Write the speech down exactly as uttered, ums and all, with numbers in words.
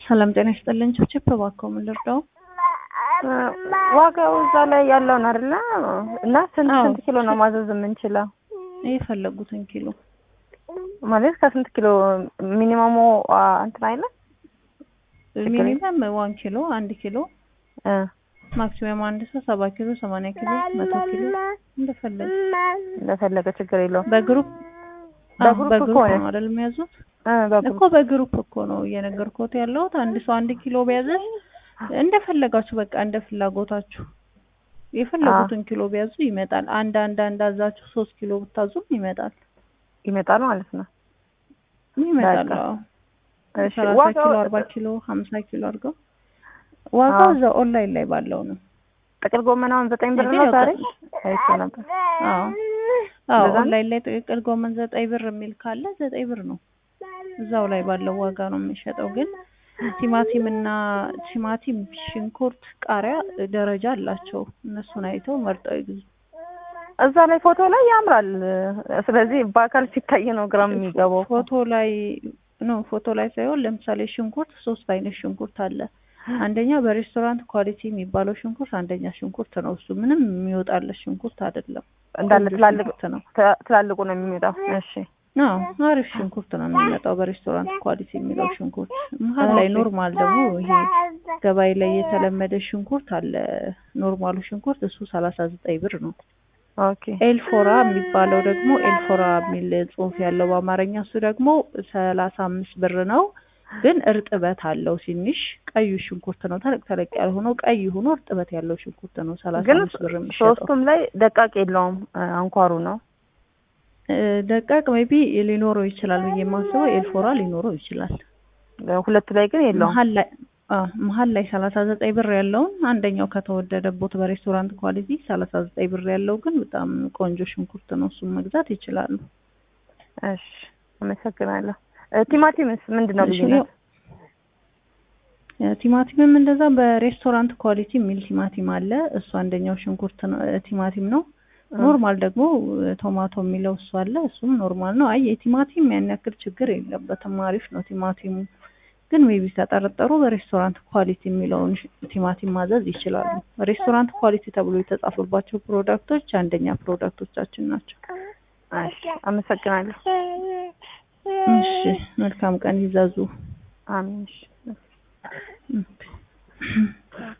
ሰላም ጤና ይስጥልኝ ቸፕ ባካው ምን ልርዳው ዋጋው እዛ ላይ ያለው ነው አይደል እና ስንት ስንት ኪሎ ነው ማዘዝ የምንችለው የፈለጉትን ኪሎ ማለት ከስንት ኪሎ ሚኒመሙ እንትን አይለ ሚኒመም አንድ ኪሎ አንድ ኪሎ እ ማክሲመም አንድ ሰው ሰባት ኪሎ ሰማንያ ኪሎ መቶ ኪሎ እንደፈለገ እንደፈለገ ችግር የለውም በግሩፕ በግሩፕ እኮ ነው አይደል የሚያዙት እ እኮ በግሩፕ እኮ ነው እየነገርኩት ያለው አንድ ሰው አንድ ኪሎ ቢያዘዝ እንደፈለጋችሁ በቃ እንደ ፍላጎታችሁ የፈለጉትን ኪሎ ቢያዙ ይመጣል አንድ አንድ አንድ አዛችሁ ሶስት ኪሎ ብታዙም ይመጣል ይመጣል ማለት ነው ይመጣል እሺ ሰላሳ ኪሎ አርባ ኪሎ ሃምሳ ኪሎ አድርገው ዋጋው እዛ ኦንላይን ላይ ባለው ነው ጥቅል ጎመናውን ዘጠኝ ብር ነው ዛሬ አይቶ ነበር አዎ አዎ ኦንላይን ላይ ጥቅል ጎመን ዘጠኝ ብር የሚል ካለ ዘጠኝ ብር ነው እዛው ላይ ባለው ዋጋ ነው የሚሸጠው ግን ቲማቲም እና ቲማቲም ሽንኩርት ቃሪያ ደረጃ አላቸው እነሱን አይተው መርጠው ይግዙ እዛ ላይ ፎቶ ላይ ያምራል ስለዚህ በአካል ሲታይ ነው ግራም የሚገባው ፎቶ ላይ ነው ፎቶ ላይ ሳይሆን ለምሳሌ ሽንኩርት ሶስት አይነት ሽንኩርት አለ አንደኛ በሬስቶራንት ኳሊቲ የሚባለው ሽንኩርት አንደኛ ሽንኩርት ነው እሱ ምንም የሚወጣለ ሽንኩርት አይደለም እንዳለ ትላልቅ ነው ትላልቁ ነው የሚመጣው እሺ ነው አሪፍ ሽንኩርት ነው የሚመጣው በሬስቶራንት ኳሊቲ የሚለው ሽንኩርት መሀል ላይ ኖርማል ደግሞ ይሄ ገበያ ላይ የተለመደ ሽንኩርት አለ ኖርማሉ ሽንኩርት እሱ ሰላሳ ዘጠኝ ብር ነው ኦኬ ኤልፎራ የሚባለው ደግሞ ኤልፎራ የሚል ጽሁፍ ያለው በአማርኛ እሱ ደግሞ ሰላሳ አምስት ብር ነው ግን እርጥበት አለው ሲንሽ ቀዩ ሽንኩርት ነው ተለቅ ተለቅ ያለ ሆኖ ቀይ ሆኖ እርጥበት ያለው ሽንኩርት ነው ሰላሳ አምስት ብር የሚሸጠው ሶስቱም ላይ ደቃቅ የለውም አንኳሩ ነው ደቃቅ ሜቢ ሊኖረው ይችላል በየማሰው ኤልፎራ ሊኖረው ይችላል ሁለቱ ላይ ግን የለውም መሀል ላይ አዎ መሀል ላይ ሰላሳ ዘጠኝ ብር ያለው አንደኛው ከተወደደበት በሬስቶራንት ኳሊቲ ሰላሳ ዘጠኝ ብር ያለው ግን በጣም ቆንጆ ሽንኩርት ነው እሱን መግዛት ይችላሉ እሺ አመሰግናለሁ ቲማቲምስ ምንድነው ልዩነቱ ቲማቲምም እንደዛ በሬስቶራንት ኳሊቲ ሚል ቲማቲም አለ እሱ አንደኛው ሽንኩርት ነው ቲማቲም ነው ኖርማል ደግሞ ቶማቶ የሚለው እሱ አለ እሱም ኖርማል ነው አይ የቲማቲም ያን ያክል ችግር የለበትም አሪፍ ነው ቲማቲሙ ግን ሜቢ ተጠረጠሩ በሬስቶራንት ኳሊቲ የሚለውን ቲማቲም ማዘዝ ይችላሉ ሬስቶራንት ኳሊቲ ተብሎ የተጻፈባቸው ፕሮዳክቶች አንደኛ ፕሮዳክቶቻችን ናቸው እሺ አመሰግናለሁ እሺ መልካም ቀን ይዛዙ አሜን